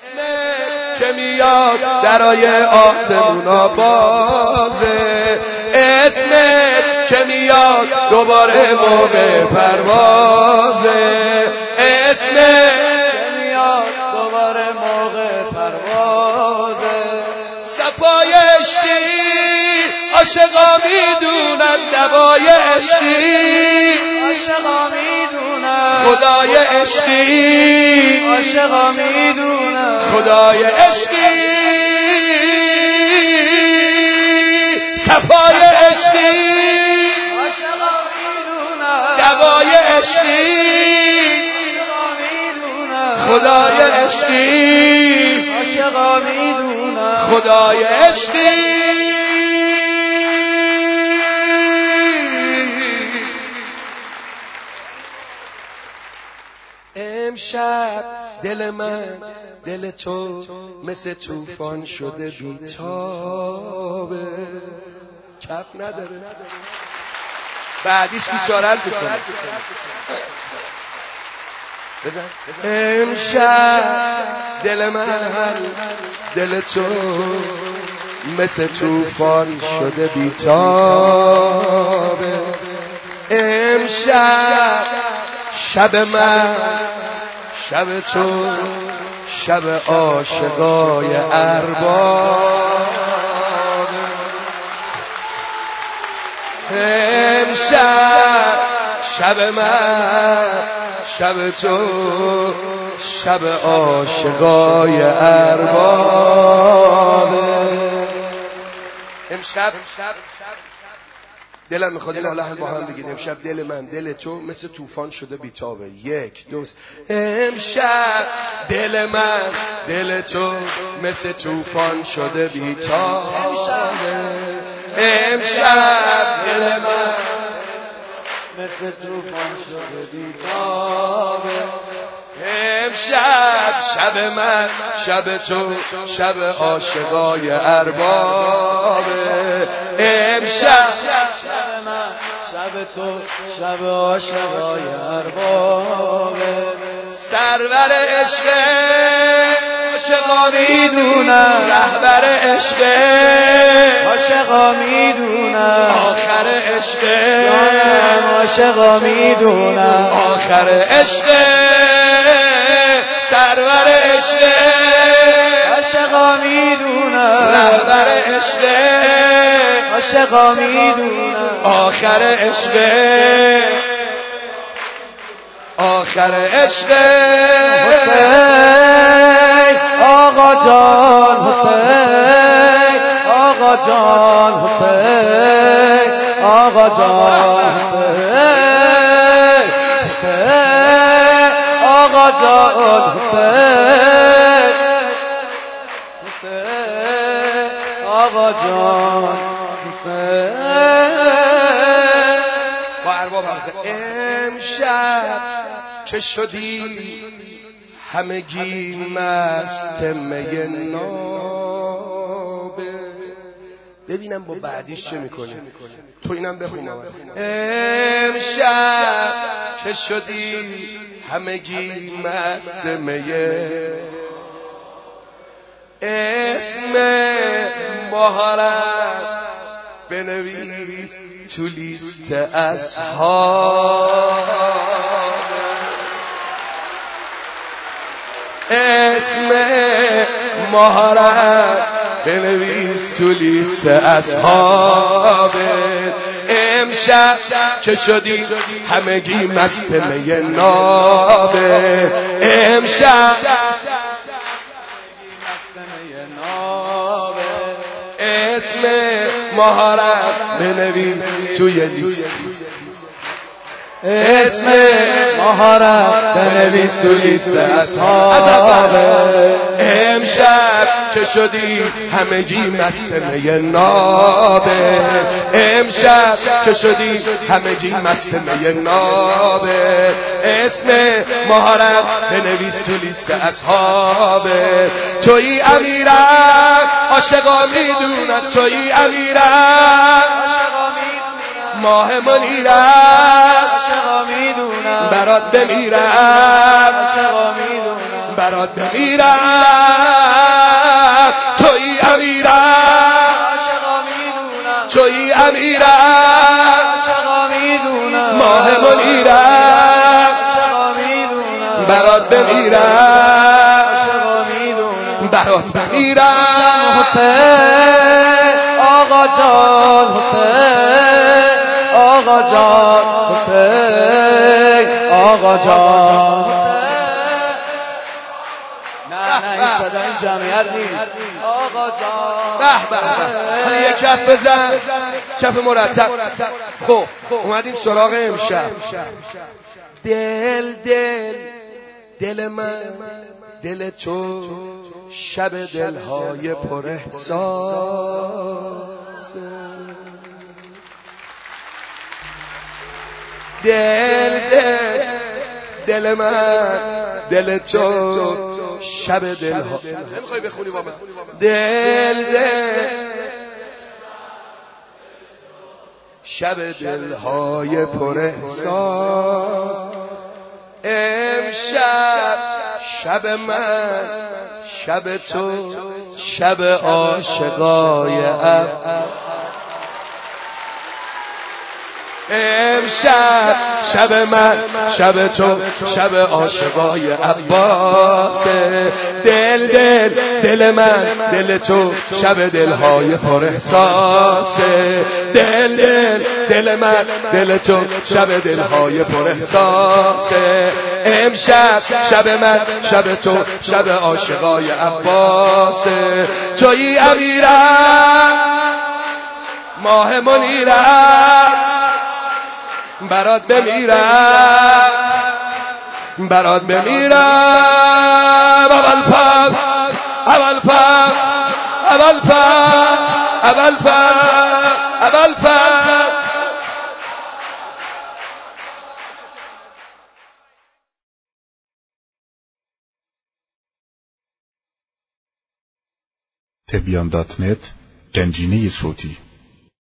که میاد درای آسمونا بازه، اسمت که میاد دوباره موقع پروازه، اسمت که میاد دوباره موقع پروازه. صفای عشقی عاشقا میدونن، دوای عشقی عاشقا میدونن، خدای عشقی عاشقا میدونن، خدای عشقی صفای عشقی عاشقا میدونن، دوای عشقی خدای عشقی عاشقا میدونن، خدای عشقی. امشب دل من دل تو مثل طوفان شده بیتابه، کف نداره بعدیش بیچارت بکنه. بزن. امشب دل من دل تو مثل طوفان شده بیتابه، امشب شب من شب تو شب عاشقای ارباب، امشب شب من شب تو شب عاشقای ارباب. امشب دلم میخواد این حالا با هم بگید. امشب دل من دل تو مثل طوفان شده بیتابه. یک دو امشب دل من دل تو مثل طوفان شده بیتابه، امشب دل من مثل طوفان شده بیتابه، امشب شب من شب تو شب عاشقای اربابه، امشب شب من شب تو شب عاشقای اربابه. سرور عشق عاشقا میدونم، رهبر عشق عاشقا میدونم، آخر عشق عاشقا میدونم، آخر عشق سرور عشق عاشقا میدونم، رهبر عشق عاشقا میدونم، آخر عشق آخر عشق حسین آقا جان، حسین آقا جان، حسین آقا جان، حسین حسین آقا جان، حسین حسین آقا جان، حسین. با ارباب همزه امشب چه شدی همگی مست می نابه. ببینم با بعدیش چه میکنه. تو اینم بخون. امشب چه شدی همگی مست می، اسم مهارت بنویس تو لیست اصحاب، اسم مهارت بنویس تو لیست اصحاب، امشب چه شدی همگی مست می نابه، امشب اسم مهارت بنویس توی لیست، اسم مهارت بنویس تو لیست اصحاب، امشب چه شدی همگی مست می نابه، امشب چه شدی همگی مست می نابه، اسم مهارت بنویس تو لیست اصحاب، تویی امیرم عاشقا میدونن، تویی امیرم ماه منیرم عاشقا میدونم، برات بمیرم، عاشقا میدونم برات بمیرم تویی امیرم تویی امیرم ماه منیرم برات بمیرم برات بمیرم حسین آقا جان حسین آقا جان حسین آقا جان نه این صدا این جمعیت نیست آقا جان به حالا یک کف بزن کف مرتب خب اومدیم سراغ امشب دل من دل تو شب دلهای پر احساس دل من دل تو شب دلها نمیخوای بخونی با من دل شب دلهای پر احساس امشب شب من شب تو شب عاشقای امشب شب من شب تو شب عاشقای عباس دل من دل تو شب دلهای پر احساس دل من دل تو شب دلهای پر احساس امشب شب من شب تو شب عاشقای عباس تویی امیرم ماه منیرم برات بمیرم برات بمیرم اول فرد اول فرد اول فرد اول فرد اول فرد تبیان.net گنجینه صوتی